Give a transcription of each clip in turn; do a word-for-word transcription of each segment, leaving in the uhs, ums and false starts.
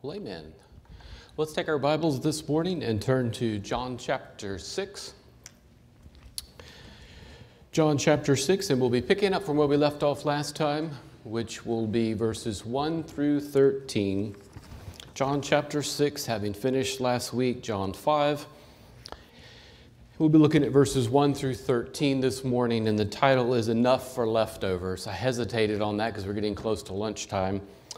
Well, amen. Let's take our Bibles this morning and turn to John chapter six. John chapter six, and we'll be picking up from where we left off last time, which will be verses one through thirteen. John chapter six, having finished last week, John five. We'll be looking at verses one through thirteen this morning, and the title is Enough for Leftovers. I hesitated on that because we're getting close to lunchtime.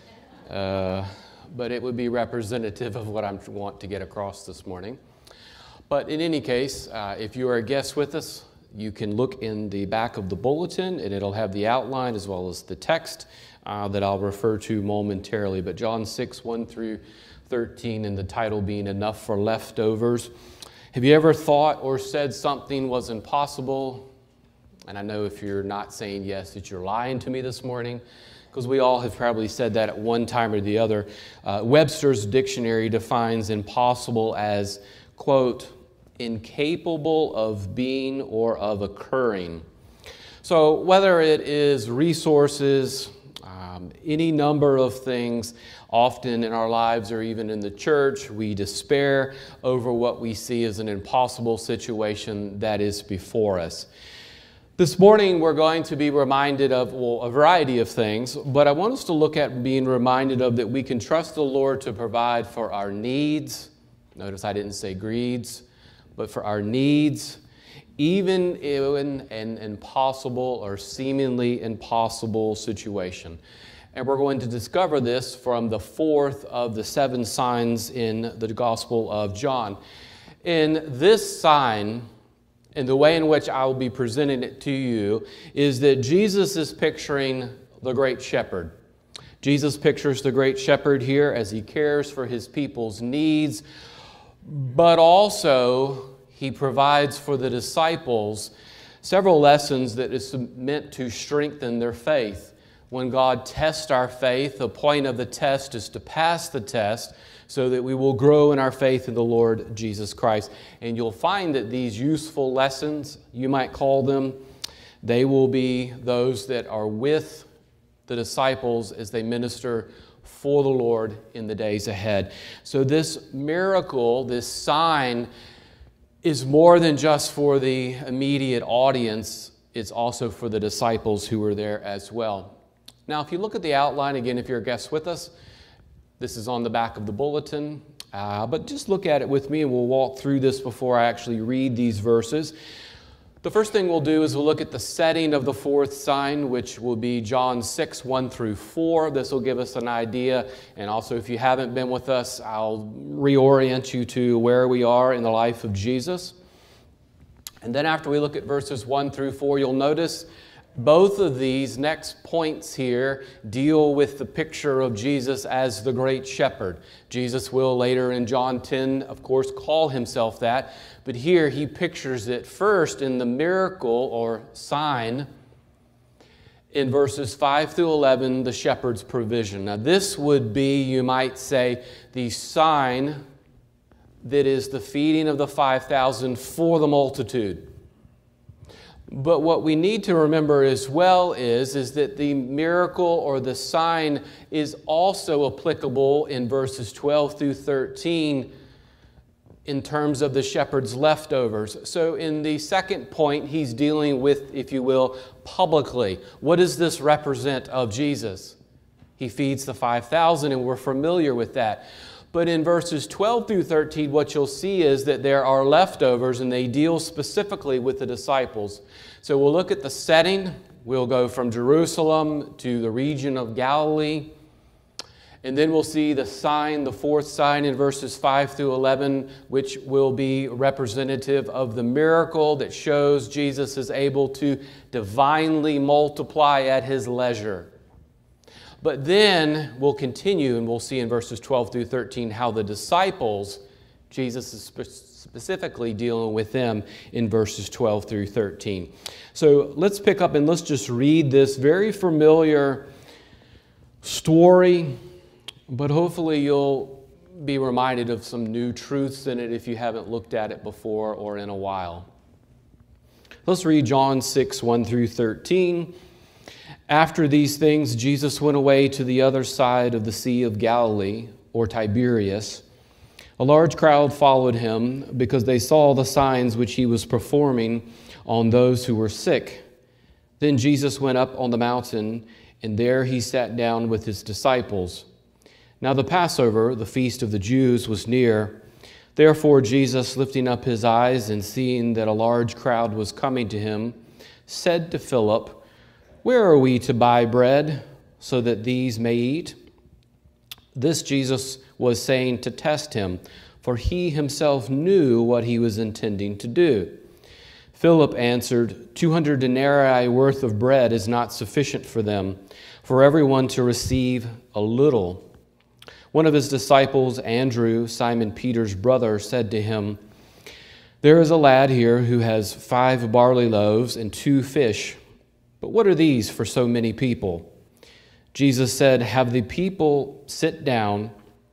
Uh, but it would be representative of what I want to get across this morning. But in any case, uh, if you are a guest with us, you can look in the back of the bulletin, and it'll have the outline as well as the text uh, that I'll refer to momentarily. But John six, one through thirteen, and the title being Enough for Leftovers. Have you ever thought or said something was impossible? And I know if you're not saying yes, that you're lying to me this morning, because we all have probably said that at one time or the other. Uh, Webster's dictionary defines impossible as, quote, incapable of being or of occurring. So whether it is resources, um, any number of things, often in our lives or even in the church, we despair over what we see as an impossible situation that is before us. This morning, we're going to be reminded of, well, a variety of things, but I want us to look at being reminded of that we can trust the Lord to provide for our needs. Notice I didn't say greeds, but for our needs, even in an impossible or seemingly impossible situation. And we're going to discover this from the fourth of the seven signs in the Gospel of John. In this sign, and the way in which I will be presenting it to you is that Jesus is picturing the great shepherd. Jesus pictures the great shepherd here as he cares for his people's needs, but also he provides for the disciples several lessons that is meant to strengthen their faith. When God tests our faith, the point of the test is to pass the test, so that we will grow in our faith in the Lord Jesus Christ. And you'll find that these useful lessons, you might call them, they will be those that are with the disciples as they minister for the Lord in the days ahead. So this miracle, this sign, is more than just for the immediate audience. It's also for the disciples who were there as well. Now, if you look at the outline, again, if you're a guest with us, this is on the back of the bulletin, uh, but just look at it with me and we'll walk through this before I actually read these verses. The first thing we'll do is we'll look at the setting of the fourth sign, which will be John six, one through four. This will give us an idea, and also if you haven't been with us, I'll reorient you to where we are in the life of Jesus. And then after we look at verses one through four, you'll notice both of these next points here deal with the picture of Jesus as the great shepherd. Jesus will later in John ten, of course, call himself that. But here he pictures it first in the miracle or sign in verses five through eleven, the shepherd's provision. Now this would be, you might say, the sign that is the feeding of the five thousand for the multitude. But what we need to remember as well is, is that the miracle or the sign is also applicable in verses twelve through thirteen in terms of the shepherd's leftovers. So in the second point, he's dealing with, if you will, publicly. What does this represent of Jesus? He feeds the five thousand, and we're familiar with that. But in verses twelve through thirteen, what you'll see is that there are leftovers, and they deal specifically with the disciples. So we'll look at the setting. We'll go from Jerusalem to the region of Galilee. And then we'll see the sign, the fourth sign in verses five through eleven, which will be representative of the miracle that shows Jesus is able to divinely multiply at his leisure. But then we'll continue and we'll see in verses twelve through thirteen how the disciples, Jesus is spe- specifically dealing with them in verses twelve through thirteen. So let's pick up and let's just read this very familiar story, but hopefully you'll be reminded of some new truths in it if you haven't looked at it before or in a while. Let's read John six, one through thirteen. After these things, Jesus went away to the other side of the Sea of Galilee, or Tiberias. A large crowd followed him because they saw the signs which he was performing on those who were sick. Then Jesus went up on the mountain, and there he sat down with his disciples. Now the Passover, the feast of the Jews, was near. Therefore Jesus, lifting up his eyes and seeing that a large crowd was coming to him, said to Philip, "Where are we to buy bread so that these may eat?" This Jesus was saying to test him, for he himself knew what he was intending to do. Philip answered, Two hundred denarii worth of bread is not sufficient for them, for everyone to receive a little. One of his disciples, Andrew, Simon Peter's brother, said to him, "There is a lad here who has five barley loaves and two fish. But what are these for so many people?" Jesus said, "Have the people sit down."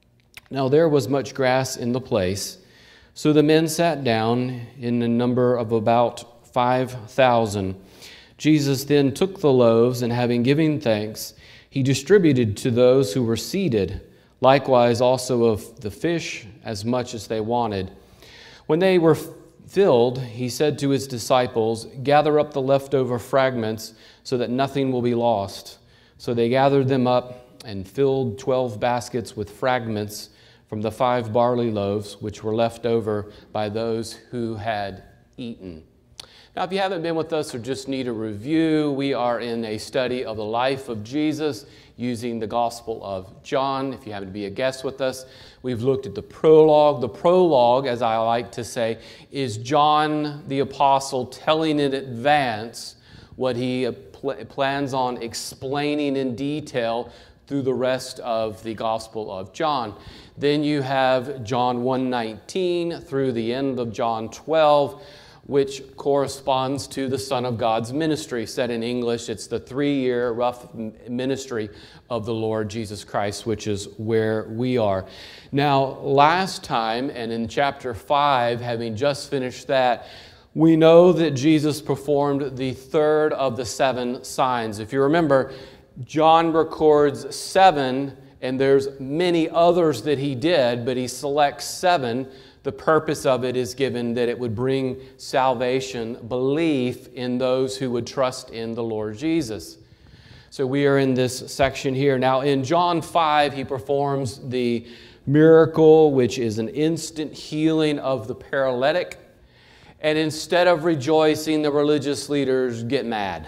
Now there was much grass in the place. So the men sat down in a number of about five thousand. Jesus then took the loaves, and having given thanks, he distributed to those who were seated, likewise also of the fish, as much as they wanted. When they were filled, he said to his disciples, "Gather up the leftover fragments so that nothing will be lost." So they gathered them up and filled twelve baskets with fragments from the five barley loaves which were left over by those who had eaten. Now, if you haven't been with us or just need a review, we are in a study of the life of Jesus using the Gospel of John. If you happen to be a guest with us, we've looked at the prologue. The prologue, as I like to say, is John the Apostle telling in advance what he pl- plans on explaining in detail through the rest of the Gospel of John. Then you have John one nineteen through the end of John twelve, which corresponds to the Son of God's ministry. Said in English, it's the three-year rough ministry of the Lord Jesus Christ, which is where we are. Now, last time, and in chapter five, having just finished that, we know that Jesus performed the third of the seven signs. If you remember, John records seven, and there's many others that he did, but he selects seven. The purpose of it is given that it would bring salvation, belief in those who would trust in the Lord Jesus. So we are in this section here. Now in John five, he performs the miracle, which is an instant healing of the paralytic. And instead of rejoicing, the religious leaders get mad.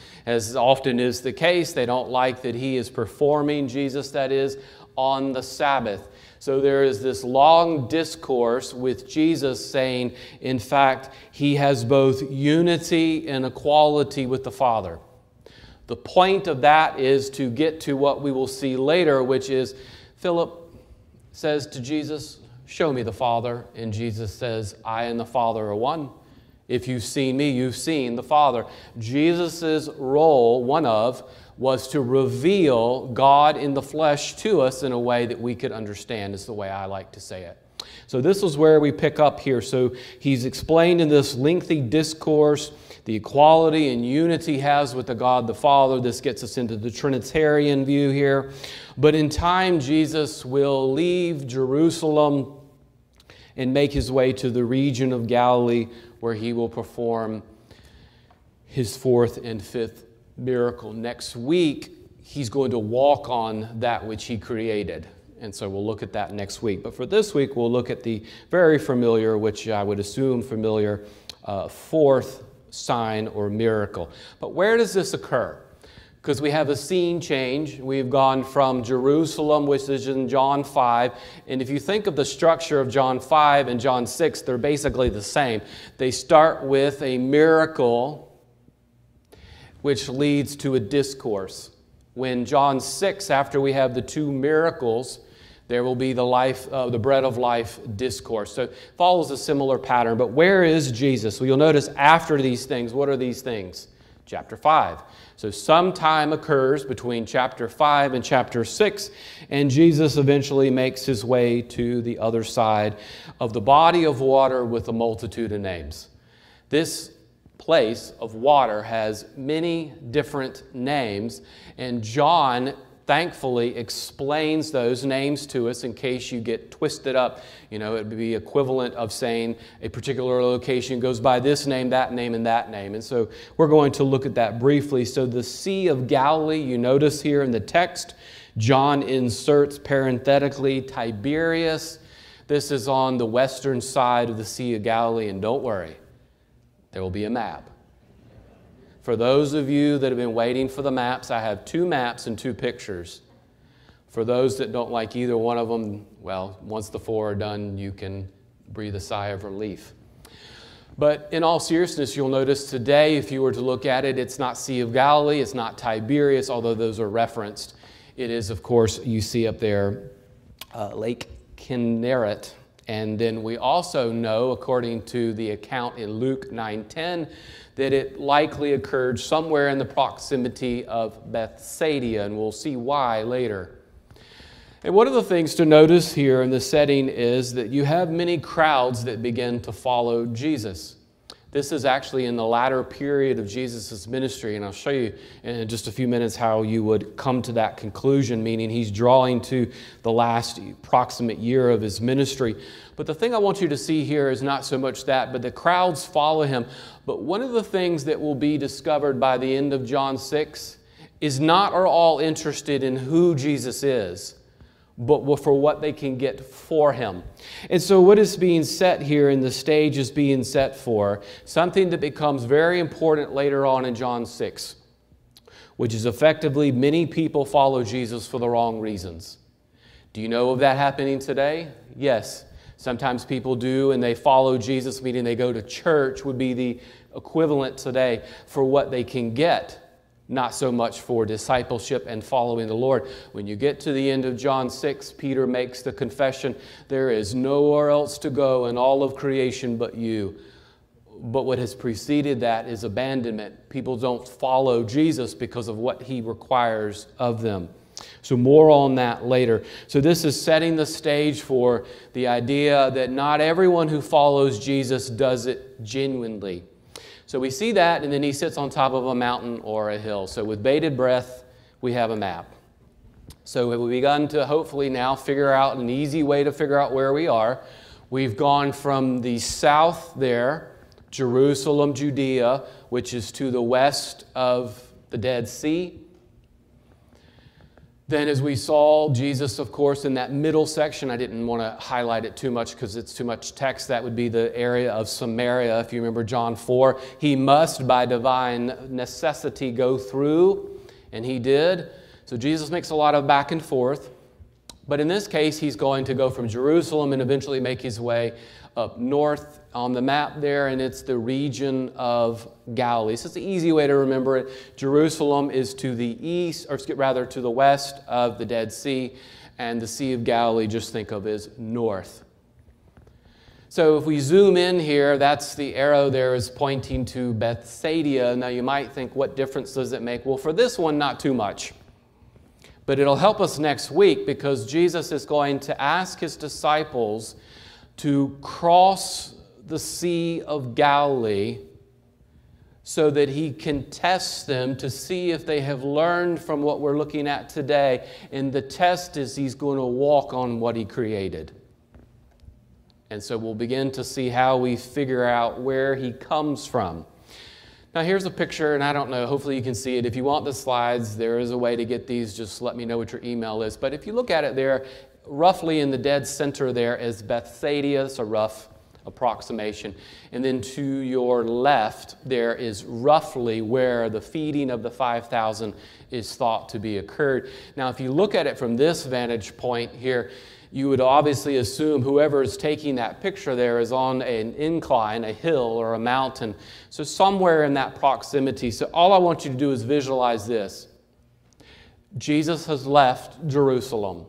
As often is the case, they don't like that he is performing, Jesus that is, on the Sabbath. So there is this long discourse with Jesus saying, in fact, he has both unity and equality with the Father. The point of that is to get to what we will see later, which is Philip says to Jesus, "Show me the Father." And Jesus says, "I and the Father are one. If you've seen me, you've seen the Father." Jesus' role, one of, was to reveal God in the flesh to us in a way that we could understand, is the way I like to say it. So this is where we pick up here. So he's explained in this lengthy discourse the equality and unity he has with the God the Father. This gets us into the Trinitarian view here. But in time, Jesus will leave Jerusalem and make his way to the region of Galilee, where he will perform his fourth and fifth miracle. Next week, he's going to walk on that which he created. And so we'll look at that next week. But for this week, we'll look at the very familiar, which I would assume familiar, uh, fourth sign or miracle. But where does this occur? Because we have a scene change. We've gone from Jerusalem, which is in John five. And if you think of the structure of John five and John six, they're basically the same. They start with a miracle, which leads to a discourse. When John six, after we have the two miracles, there will be the life, uh, the bread of life discourse. So it follows a similar pattern. But where is Jesus? Well, you'll notice after these things, what are these things? Chapter five. So some time occurs between chapter five and chapter six, and Jesus eventually makes his way to the other side of the body of water with a multitude of names. This place of water has many different names, and John thankfully explains those names to us in case you get twisted up. You know, it would be equivalent of saying a particular location goes by this name, that name, and that name. And so we're going to look at that briefly. So the Sea of Galilee, you notice here in the text, John inserts parenthetically Tiberias. This is on the western side of the Sea of Galilee, and don't worry, there will be a map. For those of you that have been waiting for the maps, I have two maps and two pictures. For those that don't like either one of them, well, once the four are done, you can breathe a sigh of relief. But in all seriousness, you'll notice today, if you were to look at it, it's not Sea of Galilee, it's not Tiberias, although those are referenced. It is, of course, you see up there, uh, Lake Kinneret. And then we also know, according to the account in Luke nine ten, that it likely occurred somewhere in the proximity of Bethsaida, and we'll see why later. And one of the things to notice here in the setting is that you have many crowds that begin to follow Jesus. This is actually in the latter period of Jesus' ministry, and I'll show you in just a few minutes how you would come to that conclusion, meaning he's drawing to the last approximate year of his ministry. But the thing I want you to see here is not so much that, but the crowds follow him. But one of the things that will be discovered by the end of John six is not are all interested in who Jesus is, but for what they can get for him. And so what is being set here in the stage is being set for something that becomes very important later on in John six, which is effectively many people follow Jesus for the wrong reasons. Do you know of that happening today? Yes. Sometimes people do, and they follow Jesus, meaning they go to church, would be the equivalent today for what they can get, not so much for discipleship and following the Lord. When you get to the end of John six, Peter makes the confession, there is nowhere else to go in all of creation but you. But what has preceded that is abandonment. People don't follow Jesus because of what he requires of them. So more on that later. So this is setting the stage for the idea that not everyone who follows Jesus does it genuinely. So we see that, and then he sits on top of a mountain or a hill. So with bated breath, we have a map. So we've begun to hopefully now figure out an easy way to figure out where we are. We've gone from the south there, Jerusalem, Judea, which is to the west of the Dead Sea. Then as we saw, Jesus, of course, in that middle section, I didn't want to highlight it too much because it's too much text. That would be the area of Samaria. If you remember John four, he must by divine necessity go through, and he did. So Jesus makes a lot of back and forth. But in this case, he's going to go from Jerusalem and eventually make his way up north on the map there, and it's the region of Galilee. So it's an easy way to remember it. Jerusalem is to the east, or rather to the west of the Dead Sea, and the Sea of Galilee, just think of as north. So if we zoom in here, that's the arrow there is pointing to Bethsaida. Now you might think, what difference does it make? Well, for this one, not too much. But it'll help us next week because Jesus is going to ask his disciples to cross the Sea of Galilee so that he can test them to see if they have learned from what we're looking at today. And the test is he's going to walk on what he created. And so we'll begin to see how we figure out where he comes from. Now here's a picture, and I don't know, hopefully you can see it. If you want the slides, there is a way to get these. Just let me know what your email is. But if you look at it there, roughly in the dead center there is Bethsaida. It's a rough approximation. And then to your left, there is roughly where the feeding of the five thousand is thought to be occurred. Now, if you look at it from this vantage point here, you would obviously assume whoever is taking that picture there is on an incline, a hill, or a mountain. So somewhere in that proximity. So all I want you to do is visualize this. Jesus has left Jerusalem.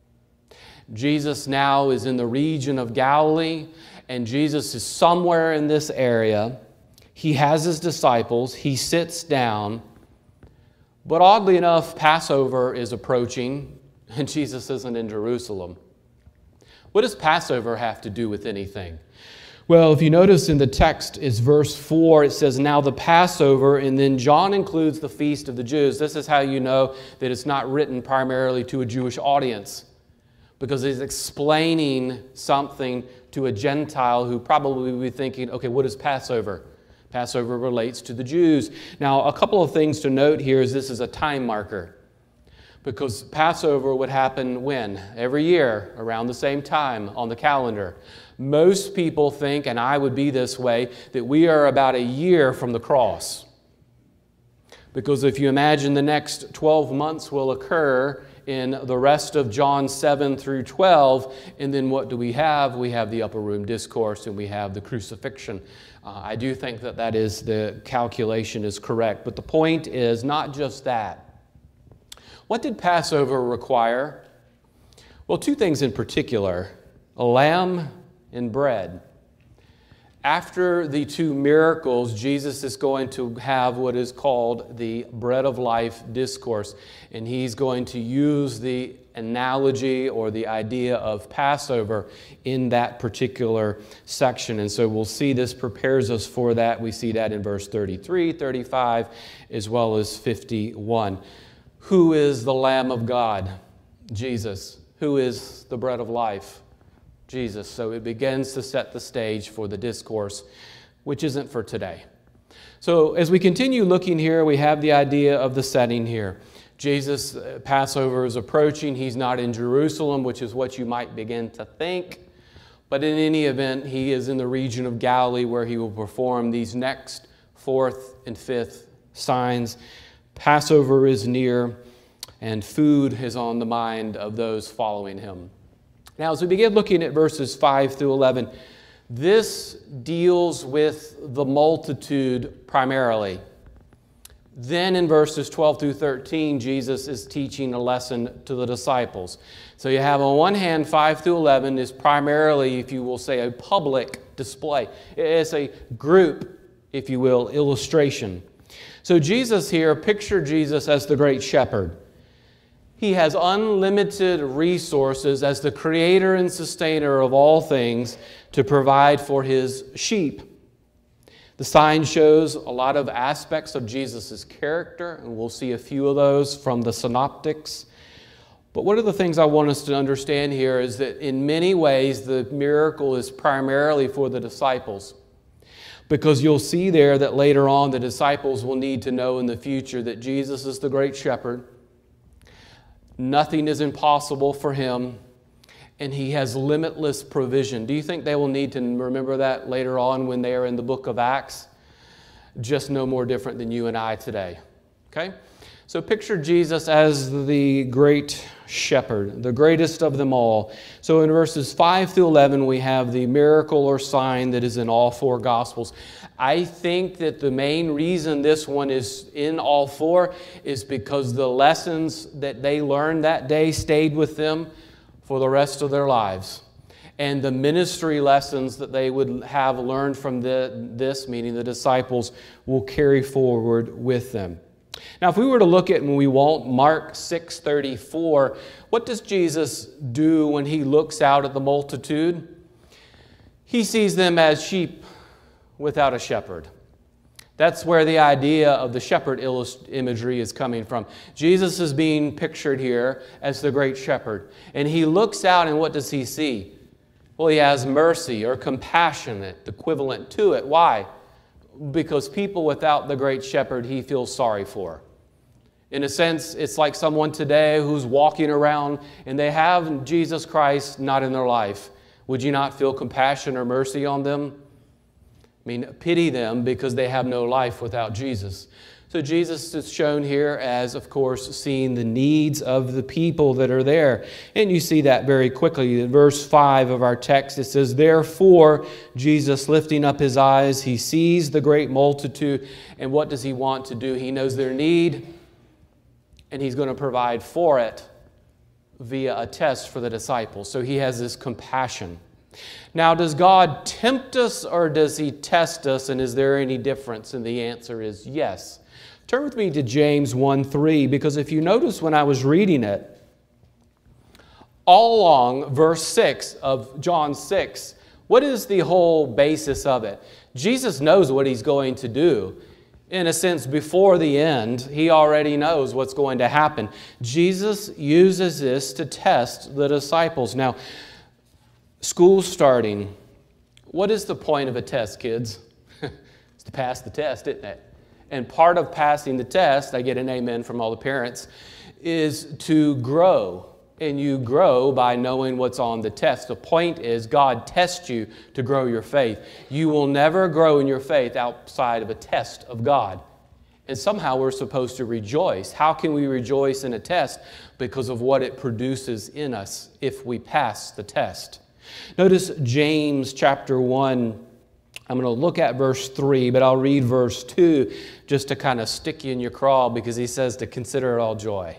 Jesus now is in the region of Galilee, and Jesus is somewhere in this area. He has his disciples. He sits down. But oddly enough, Passover is approaching, and Jesus isn't in Jerusalem. What does Passover have to do with anything? Well, if you notice in the text, it's verse four. It says, now the Passover, and then John includes the Feast of the Jews. This is how you know that it's not written primarily to a Jewish audience, because it's explaining something to a Gentile who probably would be thinking, okay, what is Passover? Passover relates to the Jews. Now, a couple of things to note here is this is a time marker, because Passover would happen when? Every year, around the same time on the calendar. Most people think, and I would be this way, that we are about a year from the cross. Because if you imagine the next twelve months will occur in the rest of John seven through twelve, and then what do we have? We have the upper room discourse and we have the crucifixion. Uh, I do think that that is, the calculation is correct. But the point is not just that. What did Passover require? Well, two things in particular: a lamb and bread. After the two miracles, Jesus is going to have what is called the bread of life discourse, and he's going to use the analogy or the idea of Passover in that particular section. And so we'll see this prepares us for that. We see that in verse thirty-three, thirty-five, as well as fifty-one. Who is the Lamb of God? Jesus. Who is the bread of life? Jesus. So it begins to set the stage for the discourse, which isn't for today. So as we continue looking here, we have the idea of the setting here. Jesus, uh, Passover is approaching. He's not in Jerusalem, which is what you might begin to think. But in any event, he is in the region of Galilee where he will perform these next fourth and fifth signs. Passover is near, and food is on the mind of those following him. Now, as we begin looking at verses five through eleven, this deals with the multitude primarily. Then in verses twelve through thirteen, Jesus is teaching a lesson to the disciples. So you have on one hand, five through eleven is primarily, if you will say, a public display. It's a group, if you will, illustration. So Jesus here, picture Jesus as the great shepherd. He has unlimited resources as the creator and sustainer of all things to provide for his sheep. The sign shows a lot of aspects of Jesus' character, and we'll see a few of those from the synoptics. But one of the things I want us to understand here is that in many ways the miracle is primarily for the disciples. Because you'll see there that later on the disciples will need to know in the future that Jesus is the great shepherd. Nothing is impossible for him, and he has limitless provision. Do you think they will need to remember that later on when they are in the book of Acts? Just no more different than you and I today. Okay? So picture Jesus as the great shepherd, the greatest of them all. So in verses five through eleven, we have the miracle or sign that is in all four Gospels. I think that the main reason this one is in all four is because the lessons that they learned that day stayed with them for the rest of their lives. And the ministry lessons that they would have learned from the, this, meaning the disciples, will carry forward with them. Now, if we were to look at, and we won't, Mark six thirty-four, what does Jesus do when he looks out at the multitude? He sees them as sheep without a shepherd. That's where the idea of the shepherd imagery is coming from. Jesus is being pictured here as the great shepherd. And he looks out, and what does he see? Well, he has mercy or compassionate equivalent to it. Why? Because people without the great shepherd he feels sorry for. In a sense, it's like someone today who's walking around and they have Jesus Christ not in their life. Would you not feel compassion or mercy on them? I mean, pity them because they have no life without Jesus. So Jesus is shown here as, of course, seeing the needs of the people that are there. And you see that very quickly. In verse five of our text, it says, "Therefore, Jesus lifting up his eyes, he sees the great multitude." And what does he want to do? He knows their need, and he's going to provide for it via a test for the disciples. So he has this compassion. Now, does God tempt us or does he test us? And is there any difference? And the answer is yes. Turn with me to James one three, because if you notice when I was reading it, all along verse six of John six What is the whole basis of it? Jesus knows what he's going to do. In a sense, before the end, he already knows what's going to happen. Jesus uses this to test the disciples. Now, school's starting. What is the point of a test, kids? It's to pass the test, isn't it? And part of passing the test, I get an amen from all the parents, is to grow. And you grow by knowing what's on the test. The point is God tests you to grow your faith. You will never grow in your faith outside of a test of God. And somehow we're supposed to rejoice. How can we rejoice in a test? Because of what it produces in us if we pass the test. Notice James chapter one. I'm going to look at verse three, but I'll read verse two just to kind of stick you in your craw, because he says to consider it all joy.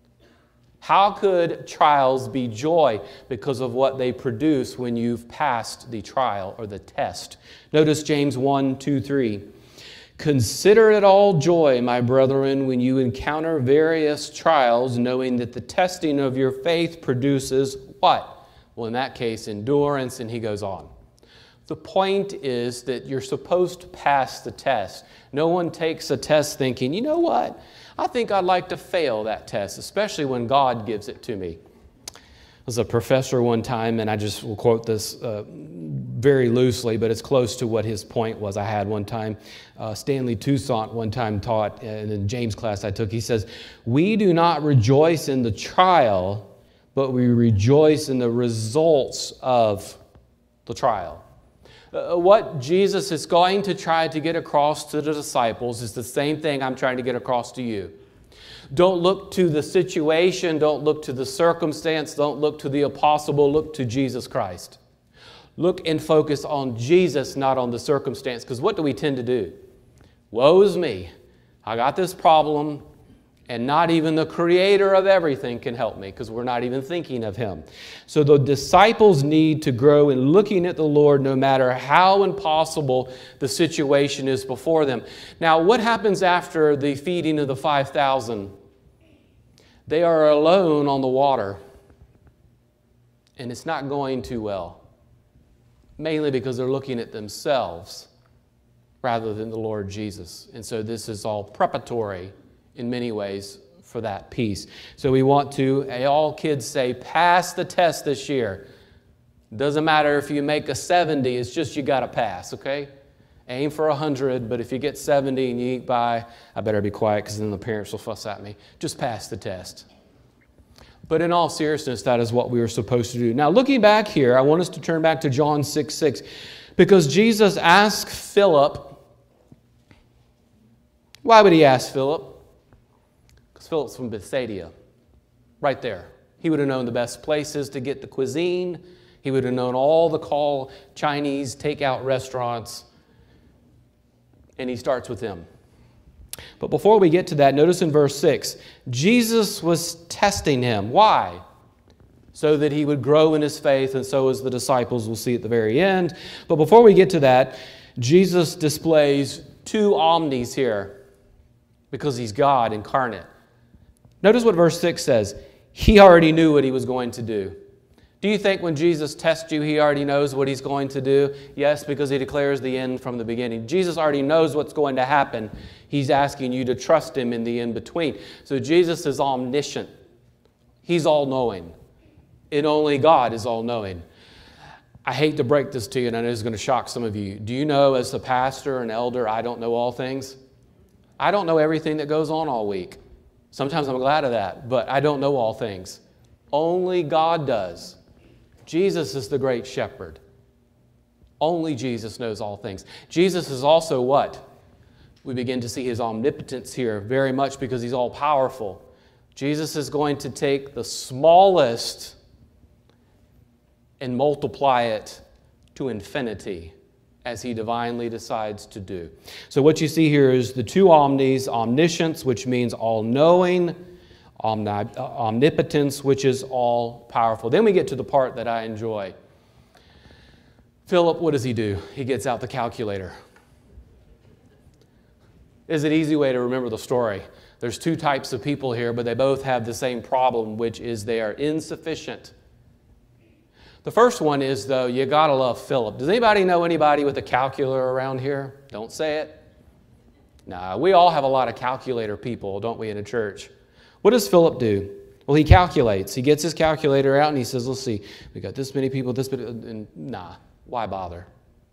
How could trials be joy? Because of what they produce when you've passed the trial or the test. Notice James one, two, three. Consider it all joy, my brethren, when you encounter various trials, knowing that the testing of your faith produces what? Well, in that case, endurance, and he goes on. The point is that you're supposed to pass the test. No one takes a test thinking, you know what? I think I'd like to fail that test, especially when God gives it to me. I was a professor one time, and I just will quote this uh, very loosely, but it's close to what his point was. I had one time, uh, Stanley Toussaint one time taught in the James class I took, he says, we do not rejoice in the trial, but we rejoice in the results of the trial. Uh, what Jesus is going to try to get across to the disciples is the same thing I'm trying to get across to you. Don't look to the situation, don't look to the circumstance, don't look to the impossible, look to Jesus Christ. Look and focus on Jesus, not on the circumstance, because what do we tend to do? Woe is me. I got this problem, and not even the creator of everything can help me, because we're not even thinking of him. So the disciples need to grow in looking at the Lord no matter how impossible the situation is before them. Now, what happens after the feeding of the five thousand? They are alone on the water, and it's not going too well, mainly because they're looking at themselves rather than the Lord Jesus. And so this is all preparatory in many ways for that piece. So we want to, all kids say, pass the test this year. Doesn't matter if you make a seventy, it's just you got to pass, okay? Aim for one hundred, but if you get seventy and you eke by, I better be quiet because then the parents will fuss at me. Just pass the test. But in all seriousness, that is what we were supposed to do. Now, looking back here, I want us to turn back to John six six, because Jesus asked Philip, why would he ask Philip? Philip's from Bethsaida, right there. He would have known the best places to get the cuisine. He would have known all the call Chinese takeout restaurants. And he starts with them. But before we get to that, notice in verse six, Jesus was testing him. Why? So that he would grow in his faith, and so as the disciples will see at the very end. But before we get to that, Jesus displays two omnis here because he's God incarnate. Notice what verse six says. He already knew what he was going to do. Do you think when Jesus tests you, he already knows what he's going to do? Yes, because he declares the end from the beginning. Jesus already knows what's going to happen. He's asking you to trust him in the in-between. So Jesus is omniscient. He's all-knowing. And only God is all-knowing. I hate to break this to you, and I know it's going to shock some of you. Do you know, as a pastor and elder, I don't know all things? I don't know everything that goes on all week. Sometimes I'm glad of that, but I don't know all things. Only God does. Jesus is the great shepherd. Only Jesus knows all things. Jesus is also what? We begin to see his omnipotence here very much because he's all-powerful. Jesus is going to take the smallest and multiply it to infinity, as he divinely decides to do. So what you see here is the two omnis, omniscience, which means all-knowing, omni- omnipotence, which is all-powerful. Then we get to the part that I enjoy. Philip, what does he do? He gets out the calculator. Is an easy way to remember the story. There's two types of people here, but they both have the same problem, which is they are insufficient. The first one is, though, you got to love Philip. Does anybody know anybody with a calculator around here? Don't say it. Nah, we all have a lot of calculator people, don't we, in a church? What does Philip do? Well, he calculates. He gets his calculator out and he says, let's see, we got this many people, this many, and nah, why bother?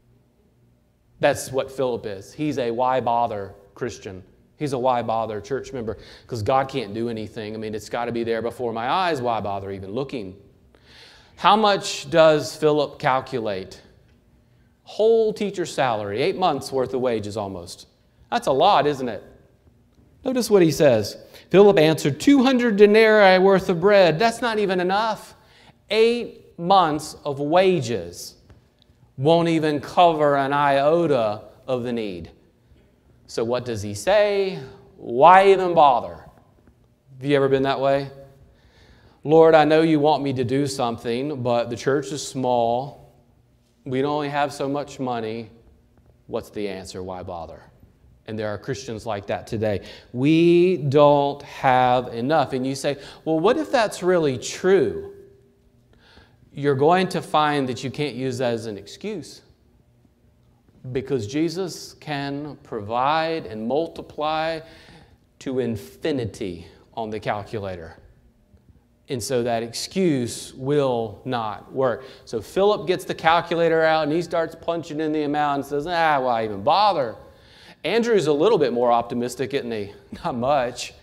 That's what Philip is. He's a why bother Christian. He's a why bother church member because God can't do anything. I mean, it's got to be there before my eyes. Why bother even looking? How much does Philip calculate? Whole teacher's salary, eight months worth of wages almost. That's a lot, isn't it? Notice what he says. Philip answered, two hundred denarii worth of bread. That's not even enough. Eight months of wages won't even cover an iota of the need. So what does he say? Why even bother? Have you ever been that way? Lord, I know you want me to do something, but the church is small. We only have so much money. What's the answer? Why bother? And there are Christians like that today. We don't have enough. And you say, well, what if that's really true? You're going to find that you can't use that as an excuse. Because Jesus can provide and multiply to infinity on the calculator. And so that excuse will not work. So Philip gets the calculator out and he starts punching in the amount and says, ah, why even bother? Andrew's a little bit more optimistic, isn't he? Not much.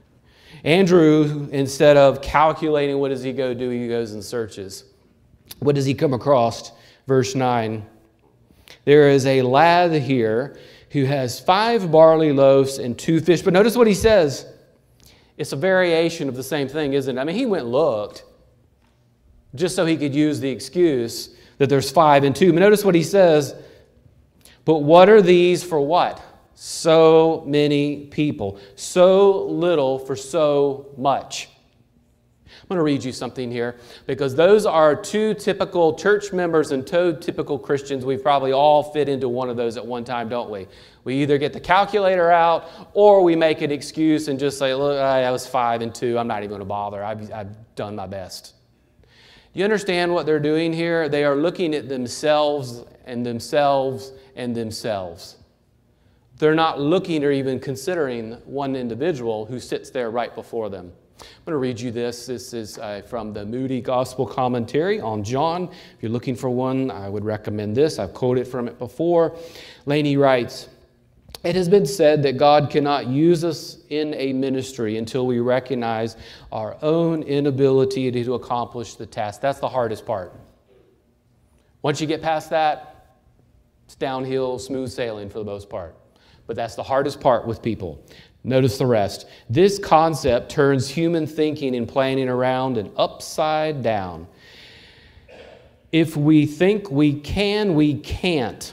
Andrew, instead of calculating what does he go do, he goes and searches. What does he come across? Verse nine. There is a lad here who has five barley loaves and two fish. But notice what he says. It's a variation of the same thing, isn't it? I mean, he went and looked just so he could use the excuse that there's five and two. But notice what he says. But what are these for what? So many people. So little for so much. I'm going to read you something here because those are two typical church members and two typical Christians. We probably all fit into one of those at one time, don't we? We either get the calculator out or we make an excuse and just say, look, I was five and two. I'm not even going to bother. I've, I've done my best. You understand what they're doing here? They are looking at themselves and themselves and themselves. They're not looking or even considering one individual who sits there right before them. I'm going to read you this. This is uh, from the Moody Gospel Commentary on John. If you're looking for one, I would recommend this. I've quoted from it before. Laney writes, it has been said that God cannot use us in a ministry until we recognize our own inability to accomplish the task. That's the hardest part. Once you get past that, it's downhill, smooth sailing for the most part. But that's the hardest part with people. Notice the rest. This concept turns human thinking and planning around and upside down. If we think we can, we can't.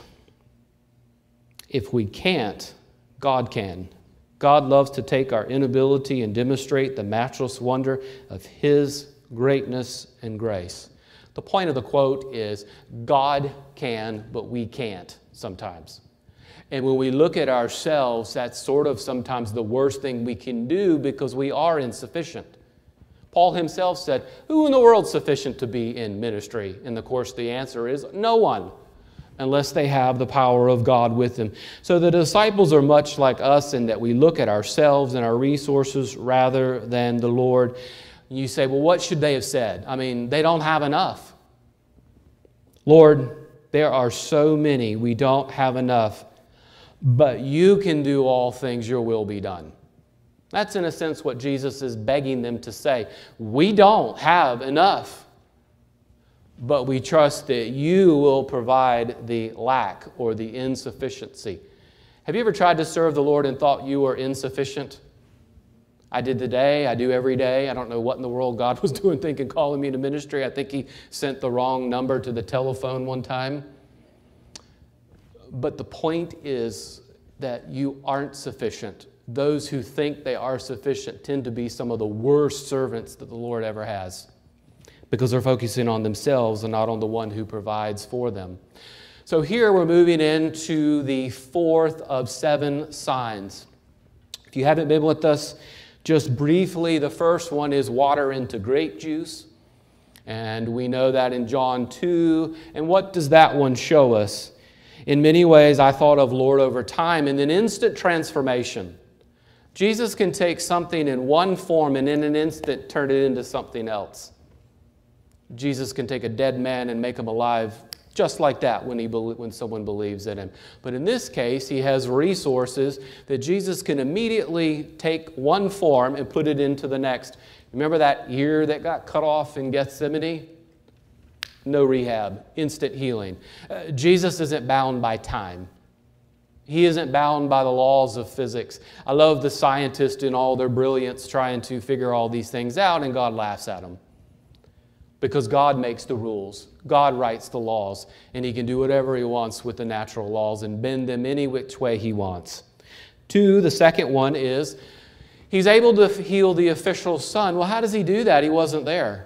If we can't, God can. God loves to take our inability and demonstrate the matchless wonder of His greatness and grace. The point of the quote is, God can, but we can't sometimes. And when we look at ourselves, that's sort of sometimes the worst thing we can do because we are insufficient. Paul himself said, who in the world is sufficient to be in ministry? And of course, the answer is no one, unless they have the power of God with them. So the disciples are much like us in that we look at ourselves and our resources rather than the Lord. And you say, well, what should they have said? I mean, they don't have enough. Lord, there are so many, we don't have enough. But you can do all things, your will be done. That's in a sense what Jesus is begging them to say. We don't have enough, but we trust that you will provide the lack or the insufficiency. Have you ever tried to serve the Lord and thought you were insufficient? I did today, I do every day. I don't know what in the world God was doing thinking calling me to ministry. I think He sent the wrong number to the telephone one time. But the point is that you aren't sufficient. Those who think they are sufficient tend to be some of the worst servants that the Lord ever has because they're focusing on themselves and not on the one who provides for them. So here we're moving into the fourth of seven signs. If you haven't been with us, just briefly, the first one is water into grape juice. And we know that in John two. And what does that one show us? In many ways, I thought of Lord over time and then instant transformation. Jesus can take something in one form and in an instant turn it into something else. Jesus can take a dead man and make him alive just like that when, he, when someone believes in him. But in this case, he has resources that Jesus can immediately take one form and put it into the next. Remember that ear that got cut off in Gethsemane? No rehab, instant healing. Uh, Jesus isn't bound by time. He isn't bound by the laws of physics. I love the scientists in all their brilliance trying to figure all these things out, and God laughs at them. Because God makes the rules. God writes the laws, and He can do whatever He wants with the natural laws and bend them any which way He wants. Two, the second one is He's able to heal the official son. Well, how does He do that? He wasn't there.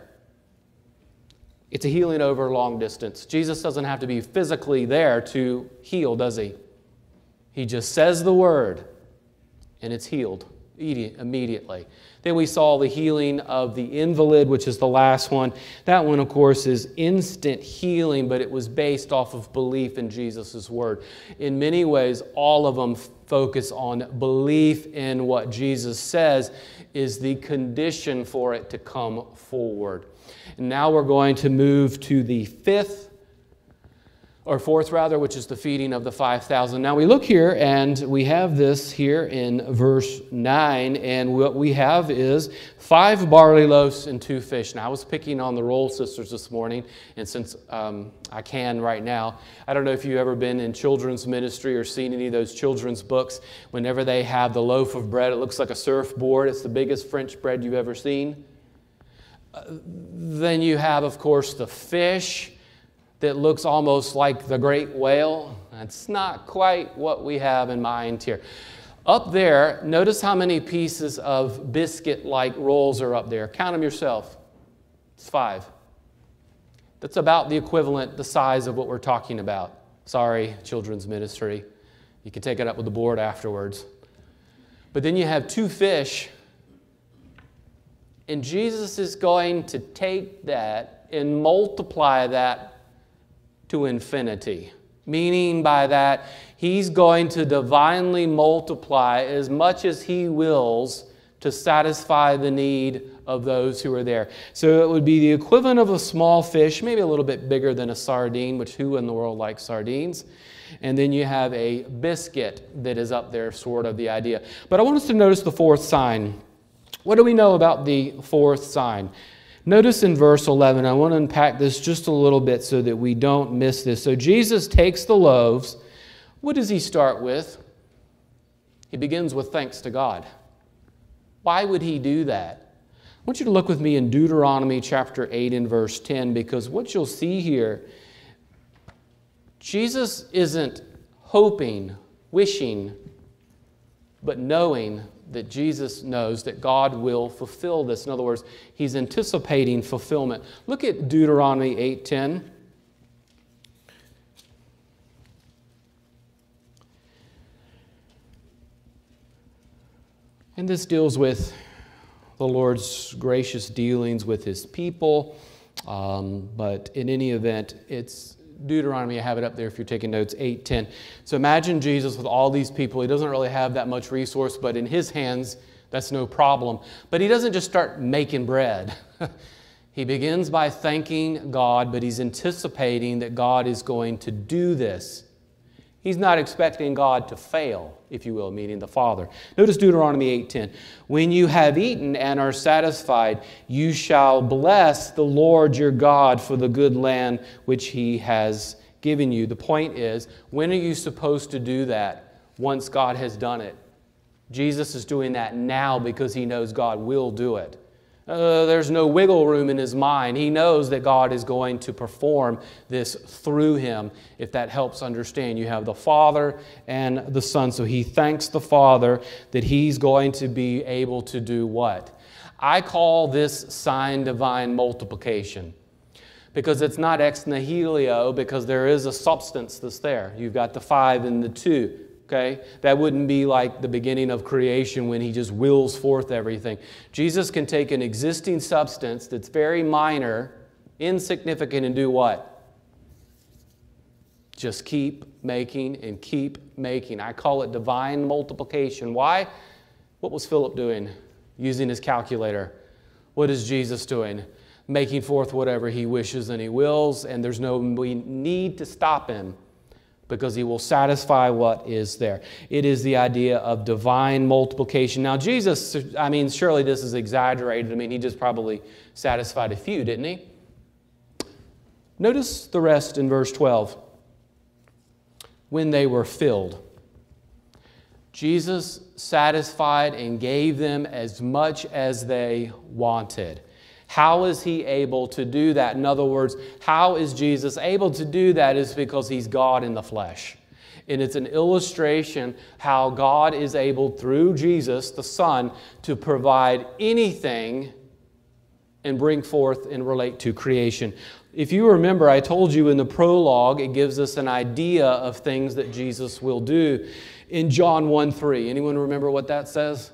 It's a healing over long distance. Jesus doesn't have to be physically there to heal, does He? He just says the word, and it's healed immediately. Then we saw the healing of the invalid, which is the last one. That one, of course, is instant healing, but it was based off of belief in Jesus' word. In many ways, all of them focus on belief in what Jesus says is the condition for it to come forward. And now we're going to move to the fifth, or fourth rather, which is the feeding of the five thousand. Now we look here, and we have this here in verse nine, and what we have is five barley loaves and two fish. Now I was picking on the Roll sisters this morning, and since um, I can right now, I don't know if you've ever been in children's ministry or seen any of those children's books. Whenever they have the loaf of bread, it looks like a surfboard. It's the biggest French bread you've ever seen. Uh, then you have, of course, the fish that looks almost like the great whale. That's not quite what we have in mind here. Up there, notice how many pieces of biscuit-like rolls are up there. Count them yourself. It's five. That's about the equivalent, the size of what we're talking about. Sorry, children's ministry. You can take it up with the board afterwards. But then you have two fish, and Jesus is going to take that and multiply that to infinity. Meaning by that, He's going to divinely multiply as much as He wills to satisfy the need of those who are there. So it would be the equivalent of a small fish, maybe a little bit bigger than a sardine, which who in the world likes sardines? And then you have a biscuit that is up there, sort of the idea. But I want us to notice the fourth sign. What do we know about the fourth sign? Notice in verse eleven, I want to unpack this just a little bit so that we don't miss this. So Jesus takes the loaves. What does He start with? He begins with thanks to God. Why would He do that? I want you to look with me in Deuteronomy chapter eight and verse ten, because what you'll see here, Jesus isn't hoping, wishing, but knowing that Jesus knows that God will fulfill this. In other words, He's anticipating fulfillment. Look at Deuteronomy eight ten. And this deals with the Lord's gracious dealings with His people. Um, but in any event, it's Deuteronomy, I have it up there if you're taking notes, eight ten. So imagine Jesus with all these people. He doesn't really have that much resource, but in His hands, that's no problem. But He doesn't just start making bread. He begins by thanking God, but He's anticipating that God is going to do this. He's not expecting God to fail, if you will, meaning the Father. Notice Deuteronomy eight ten. When you have eaten and are satisfied, you shall bless the Lord your God for the good land which He has given you. The point is, when are you supposed to do that? Once God has done it. Jesus is doing that now because He knows God will do it. Uh, there's no wiggle room in His mind. He knows that God is going to perform this through Him. If that helps understand, you have the Father and the Son. So He thanks the Father that He's going to be able to do what? I call this sign divine multiplication. Because it's not ex nihilo, because there is a substance that's there. You've got the five and the two. Okay? That wouldn't be like the beginning of creation when He just wills forth everything. Jesus can take an existing substance that's very minor insignificant, and do what? Just keep making and keep making. I call it divine multiplication. Why? What was Philip doing? Using his calculator. What is Jesus doing? Making forth whatever he wishes and he wills, and there's no need to stop him because he will satisfy what is there. It is the idea of divine multiplication. Now Jesus, I mean, surely this is exaggerated. I mean, he just probably satisfied a few, didn't he? Notice the rest in verse twelve. When they were filled. Jesus satisfied and gave them as much as they wanted. How is he able to do that? In other words, how is Jesus able to do that? Is because he's God in the flesh. And it's an illustration how God is able, through Jesus, the Son, to provide anything and bring forth and relate to creation. If you remember, I told you in the prologue, it gives us an idea of things that Jesus will do. In John one three, anyone remember what that says?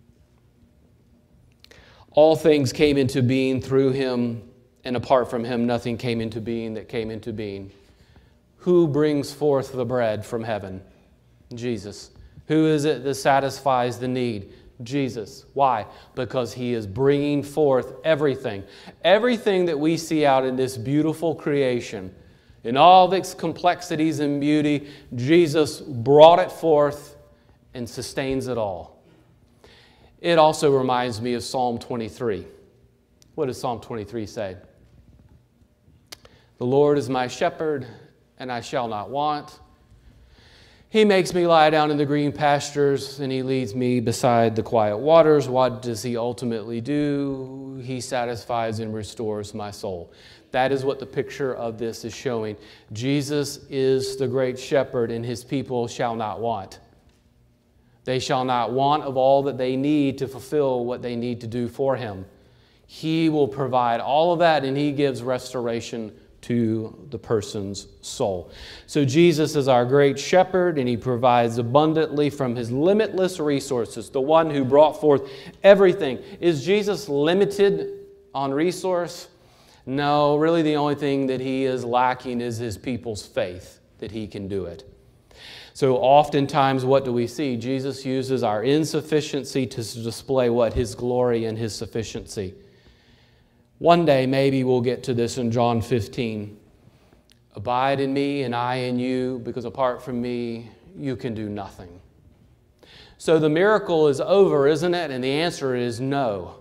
All things came into being through him, and apart from him, nothing came into being that came into being. Who brings forth the bread from heaven? Jesus. Who is it that satisfies the need? Jesus. Why? Because he is bringing forth everything. Everything that we see out in this beautiful creation, in all of its complexities and beauty, Jesus brought it forth and sustains it all. It also reminds me of Psalm twenty-three. What does Psalm twenty-three say? The Lord is my shepherd, and I shall not want. He makes me lie down in the green pastures, and he leads me beside the quiet waters. What does he ultimately do? He satisfies and restores my soul. That is what the picture of this is showing. Jesus is the great shepherd, and his people shall not want. They shall not want of all that they need to fulfill what they need to do for him. He will provide all of that, and he gives restoration to the person's soul. So Jesus is our great shepherd, and he provides abundantly from his limitless resources, the one who brought forth everything. Is Jesus limited on resource? No, really the only thing that he is lacking is his people's faith that he can do it. So oftentimes what do we see? Jesus uses our insufficiency to display what? His glory and his sufficiency. One day, maybe we'll get to this in John fifteen. Abide in me and I in you, because apart from me, you can do nothing. So the miracle is over, isn't it? And the answer is no.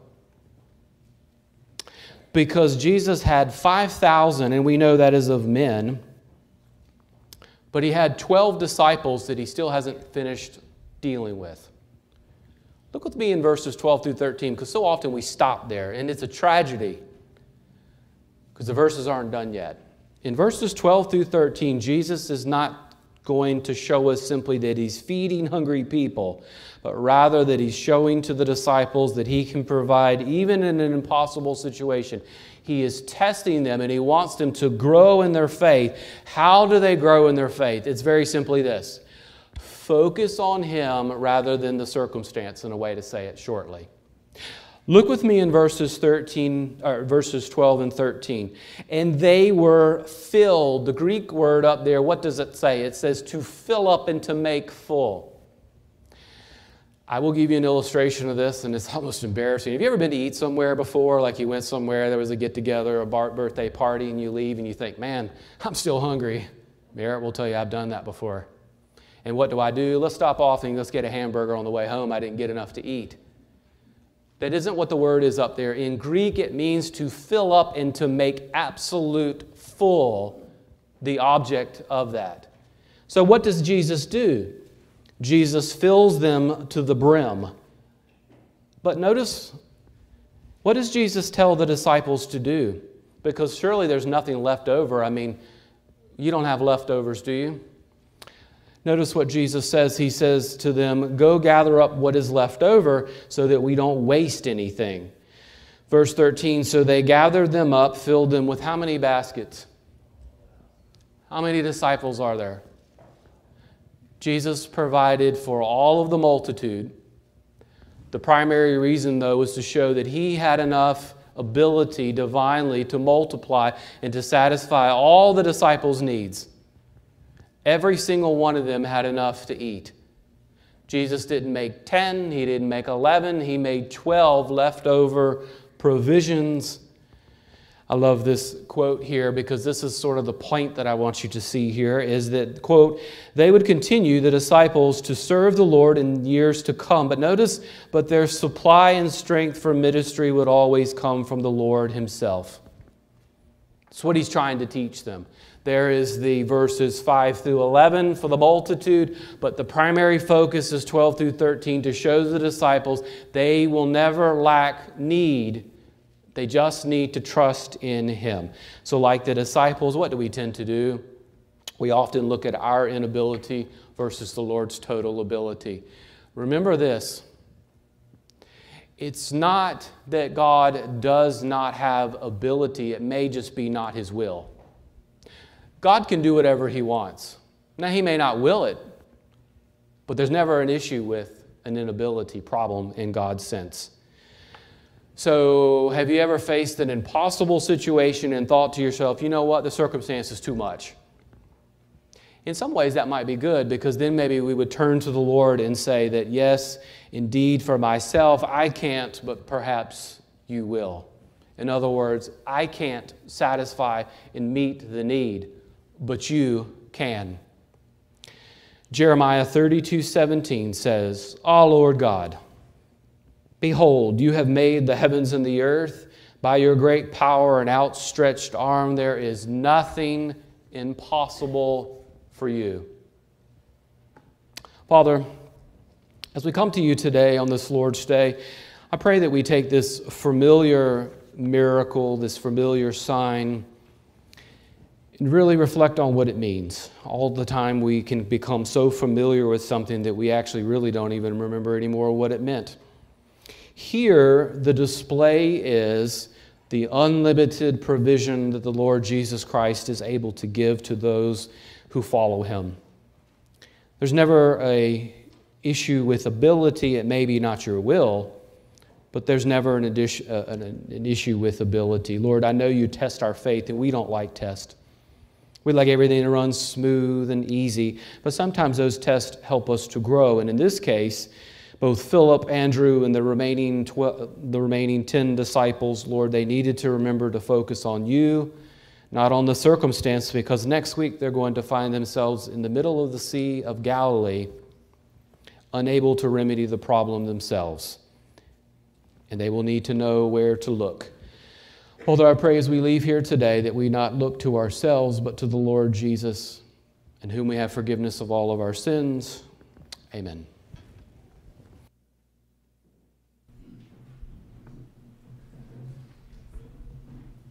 Because Jesus had five thousand, and we know that is of men, but he had twelve disciples that he still hasn't finished dealing with. Look with me in verses twelve through thirteen, because so often we stop there, and it's a tragedy because the verses aren't done yet. In verses twelve through thirteen, Jesus is not going to show us simply that he's feeding hungry people, but rather that he's showing to the disciples that he can provide even in an impossible situation. He is testing them, and he wants them to grow in their faith. How do they grow in their faith? It's very simply this. Focus on him rather than the circumstance, in a way to say it shortly. Look with me in verses thirteen, or verses twelve and thirteen. And they were filled. The Greek word up there, what does it say? It says to fill up and to make full. I will give you an illustration of this, and it's almost embarrassing. Have you ever been to eat somewhere before? Like you went somewhere, there was a get-together, a birthday party, and you leave and you think, man, I'm still hungry. Merritt will tell you I've done that before. And what do I do? Let's stop off and let's get a hamburger on the way home. I didn't get enough to eat. That isn't what the word is up there. In Greek, it means to fill up and to make absolute full the object of that. So what does Jesus do? Jesus fills them to the brim. But notice, what does Jesus tell the disciples to do? Because surely there's nothing left over. I mean, you don't have leftovers, do you? Notice what Jesus says. He says to them, go gather up what is left over so that we don't waste anything. Verse thirteen, so they gathered them up, filled them with how many baskets? How many disciples are there? Jesus provided for all of the multitude. The primary reason, though, was to show that he had enough ability divinely to multiply and to satisfy all the disciples' needs. Every single one of them had enough to eat. Jesus didn't make ten, He didn't make eleven, He made twelve leftover provisions. I love this quote here because this is sort of the point that I want you to see here, is that, quote, they would continue, the disciples, to serve the Lord in years to come. But notice, but their supply and strength for ministry would always come from the Lord Himself. That's what He's trying to teach them. There is the verses five through eleven for the multitude, but the primary focus is twelve through thirteen to show the disciples they will never lack need. They just need to trust in Him. So like the disciples, what do we tend to do? We often look at our inability versus the Lord's total ability. Remember this. It's not that God does not have ability. It may just be not His will. God can do whatever He wants. Now, He may not will it, but there's never an issue with an inability problem in God's sense. So have you ever faced an impossible situation and thought to yourself, you know what, the circumstance is too much? In some ways that might be good, because then maybe we would turn to the Lord and say that, yes, indeed for myself I can't, but perhaps You will. In other words, I can't satisfy and meet the need, but You can. Jeremiah thirty-two seventeen says, "Ah, Lord God, behold, You have made the heavens and the earth. By Your great power and outstretched arm, there is nothing impossible for You." Father, as we come to You today on this Lord's Day, I pray that we take this familiar miracle, this familiar sign, and really reflect on what it means. All the time we can become so familiar with something that we actually really don't even remember anymore what it meant. Here, the display is the unlimited provision that the Lord Jesus Christ is able to give to those who follow Him. There's never an issue with ability. It may be not Your will, but there's never an, addition, uh, an, an issue with ability. Lord, I know You test our faith, and we don't like tests. We like everything to run smooth and easy, but sometimes those tests help us to grow. And in this case, both Philip, Andrew, and the remaining twelve, the remaining ten disciples, Lord, they needed to remember to focus on You, not on the circumstance, because next week they're going to find themselves in the middle of the Sea of Galilee, unable to remedy the problem themselves. And they will need to know where to look. Father, I pray as we leave here today that we not look to ourselves, but to the Lord Jesus, in whom we have forgiveness of all of our sins. Amen.